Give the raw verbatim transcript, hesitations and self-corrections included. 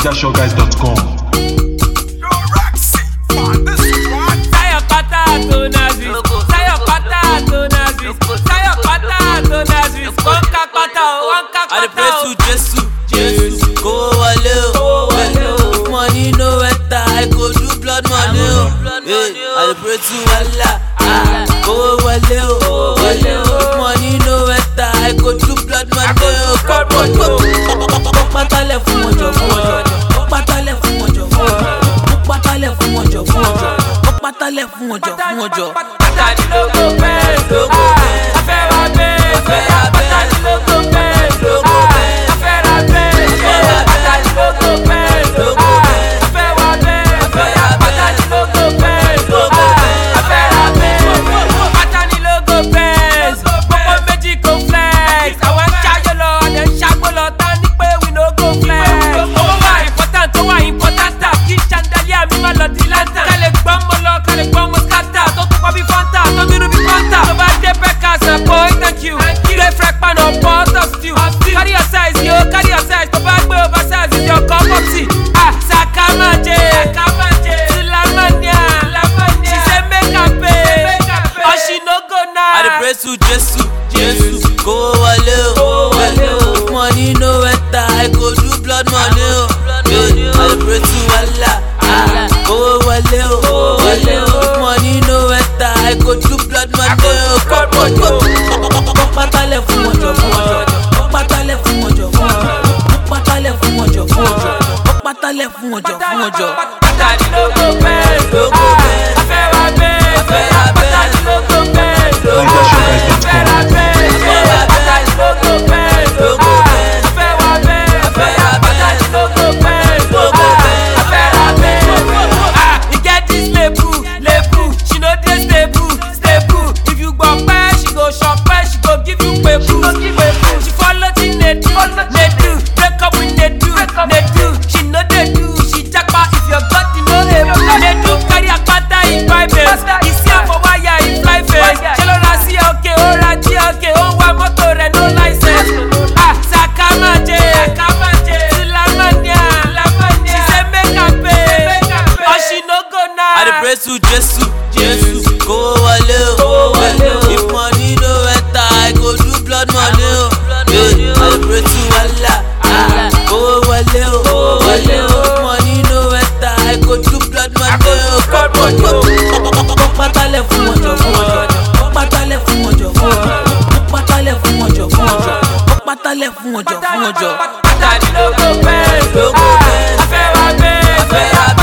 naija shore guys dot com. I pray to Jesus, Jesus, go wale o. Money no enter, I go do blood money o. I pray to Allah, go wale o. Money no enter, I go do blood money o. Pátálẹ̀ fún ọjọ́ fún ọjọ́, pátálẹ̀ fún ọjọ́ fún ọjọ́, pátálẹ̀ fún ọjọ́ fún ọjọ́, pátálẹ̀ fún ọjọ́ fún ọjọ́. Pátálẹ̀ lógo bẹ́ẹ̀ lógo bẹ́ẹ̀, afẹ́ra bẹ́ẹ̀ bẹ́ẹ̀, pátálẹ̀ lógo bẹ́ẹ̀ lógo bẹ́ẹ̀, afẹ́ra bẹ́ẹ̀ bẹ́ẹ̀, pátálẹ̀ lógo bẹ́ẹ̀ lógo bẹ́ẹ̀, afẹ́ra bẹ́ẹ̀ bẹ́ẹ̀, pátálẹ̀ lógo bẹ́ẹ̀ lógo bẹ́ẹ̀, afẹ́ra bẹ́ẹ̀ bẹ́ẹ̀, pátálẹ̀ lógo bẹ́ẹ̀, gbogbo méjì kò flex, àwọn ṣáájú lọ ọdẹ ṣàgbọ́ lọ tán ní pé we no go flex. Owó wà important, tó wà important, kí chandelier mi má lọ di lantern. Kálẹ̀ gbọ́n mọ́ lọ, kálẹ̀ gbọ́n mọ́ scatter, tó tó kọ́ bí fanta, tó dúró bí fanta. Tó bá dé Beckers, boy, thank you. Play frack pan or pot of stew. Carry your size, yo, carry your size. Tó bá gbé oversize, it's your cup of tea. Ah, Sakamaje, Sulamania, she say make her pay, or she no go now. I pray to Jesus, Jesus, go wale o. Money no enter, I go do blood money o. I pray to Allah, go wale o. Money no enter, I go do blood money o. Pátálẹ̀ fún ọjọ́ fún ọjọ́, pátálẹ̀ fún ọjọ́ fún ọjọ́, pátálẹ̀ fún ọjọ́ fún ọjọ́, pátálẹ̀ fún ọjọ́ fún ọjọ́. Pátálẹ̀ lógo bẹ́ẹ̀ lógo bẹ́ẹ̀, afẹ́ra bẹ́ẹ̀ bẹ́ẹ̀, pátálẹ̀ lógo bẹ́ẹ̀ lógo bẹ́ẹ̀, afẹ́ra bẹ́ẹ̀ bẹ́ẹ̀, pátálẹ̀ lógo bẹ́ẹ̀ lógo bẹ́ẹ̀, afẹ́ra bẹ́ẹ̀ bẹ́ẹ̀, pátálẹ̀ lógo bẹ́ẹ̀ lógo bẹ́ẹ̀, afẹ́ra bẹ́ẹ̀ bẹ́ẹ̀. Ah, you get this label, label, she no dey stable, stable. If you go pẹ́, she go shop pẹ́, she go give you pepu, pepu. She follow the nedu, nedu, break up with nedu, nedu. She no dey do, she japa if your body no able. Nedu carry akpata in private, he see am for wire in fly face. Ṣẹlọ́ra sí ọ̀kẹ́, ó ra jí ọ̀kẹ́, ó ń wa mọ́tò rẹ̀ no license. Ah, Sakamaje, Sulamania, she say make her pay, or she no go now. I pray to Jesus, Jesus, go wale o. If money no enter, I go do blood money o. I pray to Allah, go wale o. Money no enter, I go do blood money o. Pátálẹ̀ fún ọjọ́ fún ọjọ́, pátálẹ̀ fún ọjọ́ fún ọjọ́, pátálẹ̀ fún ọjọ́ fún ọjọ́, pátálẹ̀ fún ọjọ́ fún ọjọ́. Pátálẹ̀ lógo bẹ́ẹ̀ lógo bẹ́ẹ̀, afẹ́ra bẹ́ẹ̀ bẹ́ẹ̀.